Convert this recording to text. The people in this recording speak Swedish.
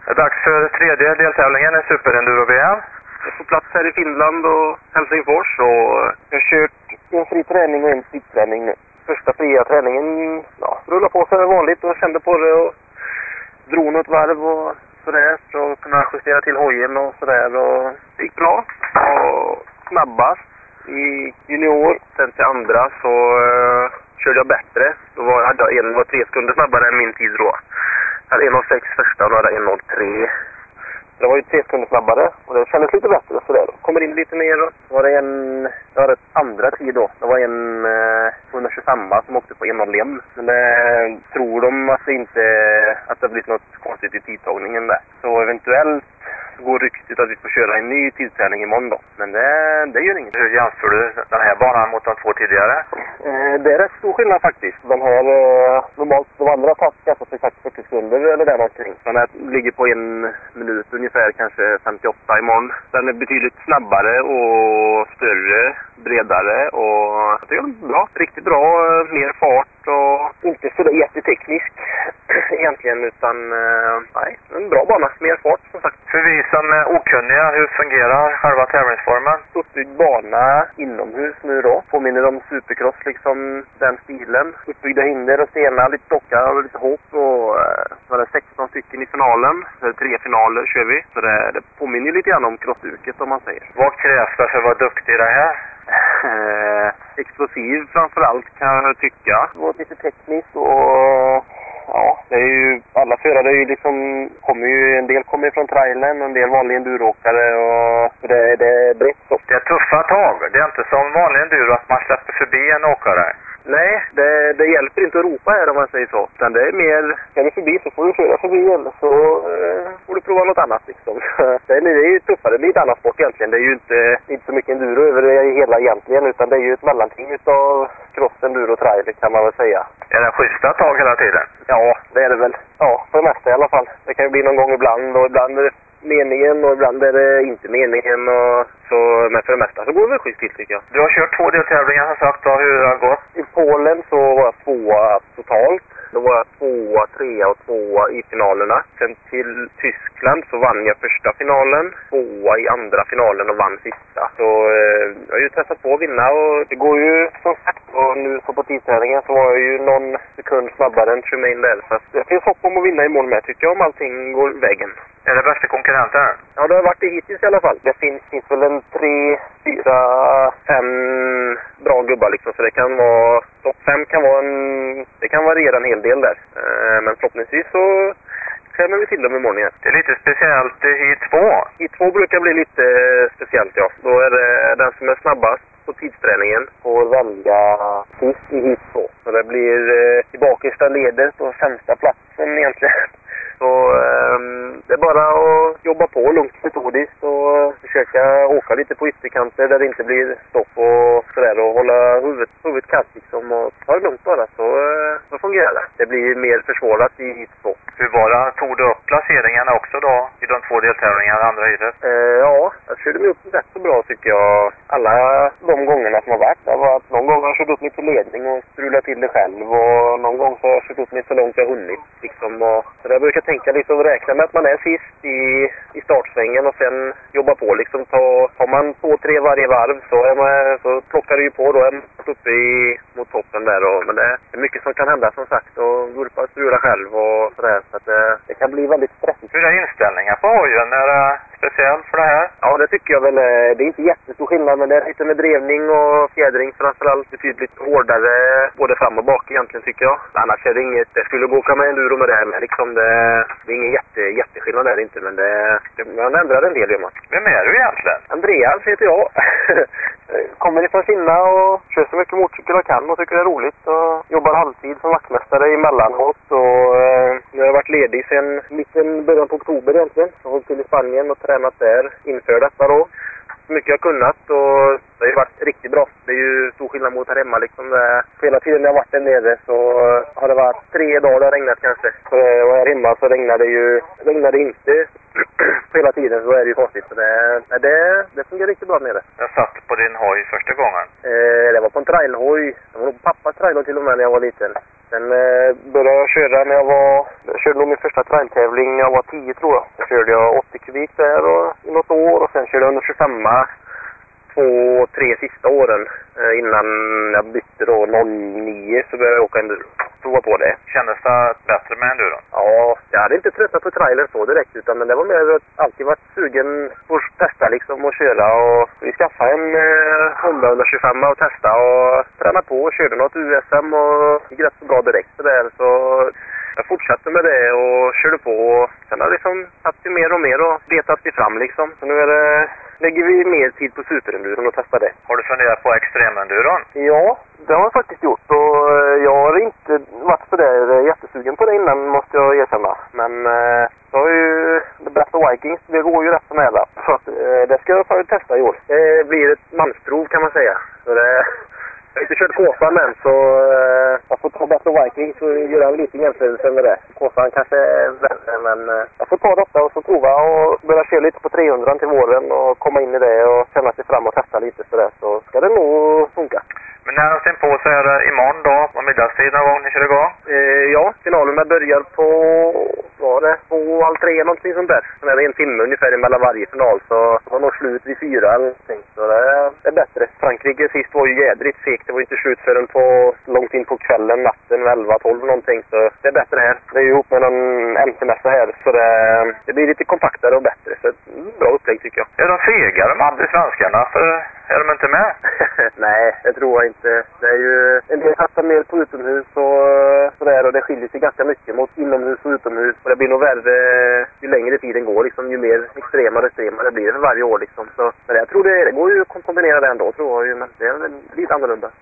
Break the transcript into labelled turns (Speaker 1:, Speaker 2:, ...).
Speaker 1: Det är dags för tredje deltävlingen i Superenduro-VM.
Speaker 2: Jag är på plats här i Finland och Helsingfors och jag har kört en fri träning och en tidsträning nu. Första fria träningen, rullade på som vanligt och kände på det och drog något varv och sådär. Så kunde jag justera till hojen och sådär och det gick bra. Och snabbast i junior, sen till andra så körde jag bättre. Då hade jag 3 sekunder snabbare än min tid då. Jag hade 1.06 första och då hade jag 1.03. Det var ju 3 sekunder snabbare och det kändes lite bättre sådär. Kommer in lite mer och så var det jag hade ett andra tid då. Det var en 125 som åkte på 1.01. Men det tror de att det har blivit något konstigt i tidtagningen där. Så eventuellt går ryktet att vi får köra en ny tidsträning imorgon då. Men det gör inget.
Speaker 1: Hur jämför du den här banan mot de 2 tidigare?
Speaker 2: Det är rätt stor skillnad faktiskt. Den här, normalt de andra passar sig 40 sekunder eller där någonting. Den här ligger på 1 minut ungefär, kanske 58 imorgon. Den är betydligt snabbare och större, bredare och jag tycker den är bra. Riktigt bra, mer fart och inte så jätteteknisk egentligen utan nej, en bra bana, mer fart som sagt.
Speaker 1: För vi som är okunniga, hur fungerar själva tävlingsformen?
Speaker 2: Uppbyggd bana inomhus nu då. Påminner om supercross liksom den stilen. Uppbyggda hinder och stenar, lite stockar och lite hopp och så är det 16 stycken i finalen. Det är 3 finaler kör vi. Så det påminner lite grann om crossuket om man säger.
Speaker 1: Vad krävs det för att vara duktig i det här?
Speaker 2: Explosiv framförallt kan jag tycka. Det var lite tekniskt och det är ju, alla förare är ju liksom, en del kommer från trailern och en del vanlig enduroåkare och det är brett så.
Speaker 1: Det är tuffa tag. Det är inte som vanlig enduro att man släpper förbi en åkare.
Speaker 2: Nej, det hjälper inte att ropa här om man säger så. Utan det är mer, kan du förbi så får du köra förbi eller så får du prova något annat liksom. Det är ju tuffare, det blir ett annat sport egentligen. Det är ju inte så mycket enduro över det hela egentligen utan det är ju ett mellanting utav cross, enduro och trailer kan man väl säga.
Speaker 1: Är det schyssta tag hela tiden?
Speaker 2: Ja, det är det väl. Ja, för det mesta i alla fall. Det kan ju bli någon gång ibland och ibland är det meningen och ibland är det inte meningen och så, men för det mesta så går det väl schysst till tycker jag.
Speaker 1: Du har kört 2 deltävlingar som sagt då, hur har det gått?
Speaker 2: I Polen så var jag 2 totalt. Då var jag 2, 3 och 2 i finalerna. Sen till Tyskland så vann jag första finalen, 2 i andra finalen och vann sista. Så jag har ju testat på att vinna och det går ju som sagt. Och nu så på tidsträningen så var jag ju någon sekund snabbare än Tremaine där. Så det finns hopp om att vinna imorgon med tycker jag om allting går vägen.
Speaker 1: Är det bästa konkurrenten?
Speaker 2: Ja, det har varit det hittills i alla fall. Det finns väl en 3, 4, 5 bra gubbar liksom. Så det kan vara, topp 5 kan vara det kan variera en hel del där. Men förhoppningsvis så klämmer vi till dem imorgon igen.
Speaker 1: Det är lite speciellt i Heat 2.
Speaker 2: Heat 2 brukar bli lite speciellt, ja. Då är det den som är snabbast på tidsträningen får välja sist i Heat 2. Så det blir tillbaka ledet på 5:e platsen egentligen. Så det är bara att jobba på lugnt metodiskt och försöka åka lite på ytterkanter där det inte blir stopp och sådär och hålla huvudet kallt liksom och ta det lugnt bara så fungerar det. Det blir mer försvårat i hit 2.
Speaker 1: Hur var det? Tog du upp placeringarna också då i de 2 deltävlingarna andra hitet?
Speaker 2: Ja, jag körde mig upp rätt så bra tycker jag. Alla de gångerna som har varit. Det var att någon gång har jag kört upp mig till ledning och strulat till det själv och någon gång så har jag kört upp mig så långt jag hunnit liksom. Och så där brukar jag tänka liksom och räkna med att man är sist i startsvängen och sen jobba på liksom. Tar man 2-3 varje varv så plockar det ju på då är man uppe mot toppen där. Men det är mycket som kan hända som sagt och gurpa och strula själv och sådär. Så att det kan bli väldigt stressigt.
Speaker 1: Hur är inställningen på hojen? Är det speciellt för det här?
Speaker 2: Ja, det tycker jag väl. Det är inte jättestor skillnad men det är lite med drevning och fjädring framförallt betydligt hårdare både fram och bak egentligen tycker jag. Annars är det inget, det skulle gå att åka med enduro med det här men liksom det är ingen jätteskillnad där inte men man ändrar en del gör man.
Speaker 1: Vem är du egentligen?
Speaker 2: Andreas heter jag. Kommer ifrån Kina och kör så mycket motorcykel jag kan och tycker det är roligt och jobbar halvtid som vaktmästare emellanåt och nu har jag varit ledig sedan början på oktober egentligen. Jag har hållit till i Spanien och tränat där inför detta då. Så mycket jag kunnat och det har ju varit riktigt bra. Det är ju stor skillnad mot här hemma liksom. Hela tiden när jag varit där nere så har det varit 3 dagar det har regnat kanske. Och här hemma så regnade det inte hela tiden så är det ju konstigt. Så det fungerar riktigt bra nere.
Speaker 1: Jag satt på din hoj första gången.
Speaker 2: Det var på en trailhoj. Det var nog pappas trailhoj till och med när jag var liten. Sen började jag köra när jag körde nog min första trailtävling när jag var 10 tror jag. Då körde jag 80 kubik där i något år och sen körde jag 125 2-3 sista åren innan jag bytte då 09 så började jag åka enduro. Prova på det.
Speaker 1: Kändes det bättre med enduro?
Speaker 2: Ja, jag hade inte tröttnat på trailer så direkt utan men det var mer att alltid varit sugen på att testa liksom och köra och vi skaffade en Honda 125 och testa och träna på och körde något USM och gick rätt så bra direkt så där så jag fortsatte med det och körde på och sen har det liksom haft mer och mer och betat sig fram liksom. Så nu lägger vi mer tid på superenduron och testar det.
Speaker 1: Har du funderat på extremenduron?
Speaker 2: Ja, det har jag faktiskt gjort och jag har inte varit så där jättesugen på det innan måste jag erkänna. Men så har ju The Battle Vikings, det går ju rätt så nära. Så att, det ska jag faktiskt testa i år. Det blir ett mansprov kan man säga. Så det, jag har inte kört Kåsan än så jag får ta Battle Vikings och göra en liten jämförelse med det. Kåsan kanske är värre men jag får ta detta och så prova och börja köra lite på 300 till våren och komma in i det och känna sig fram och testa lite sådär så ska det nog funka.
Speaker 1: Men när sen på så är det imorgon då, på middagstid någon gång ni kör igång?
Speaker 2: Ja, finalerna börjar på, vad var det, 2:30 någonting sånt där. Sen är det en timme ungefär mellan varje final så det var nog slut vid 4 eller någonting. Så det är bättre. Frankrike sist var ju jädrigt segt. Det var inte slut förrän på långt in på kvällen, natten 11-12 någonting. Så det är bättre här. Det är ju ihop med någon MC-mässa här så det blir lite kompaktare och bättre. Så bra upplägg tycker jag.
Speaker 1: Är de fegare med aldrig svenskarna? För är de inte med?
Speaker 2: Nej, det tror jag inte. Det är ju en del satsar mer på utomhus och sådär och det skiljer sig ganska mycket mot inomhus och utomhus. Och det blir nog värre ju längre tiden går liksom, ju mer extremare det blir det för varje år liksom. Så, men jag tror det går ju att kombinera det ändå tror jag ju, men det är väl lite annorlunda.